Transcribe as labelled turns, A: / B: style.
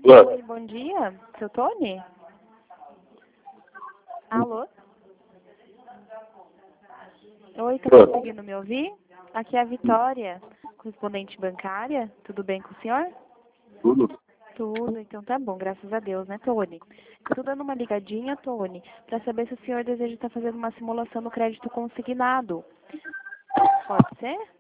A: Oi, bom dia. Seu Tony? Alô? Oi, tá conseguindo me ouvir? Aqui é a Vitória, correspondente bancária. Tudo bem com o senhor?
B: Tudo?
A: Tudo, então tá bom, graças a Deus, né, Tony? Eu tô dando uma ligadinha, Tony, para saber se o senhor deseja estar fazendo uma simulação do crédito consignado. Pode ser?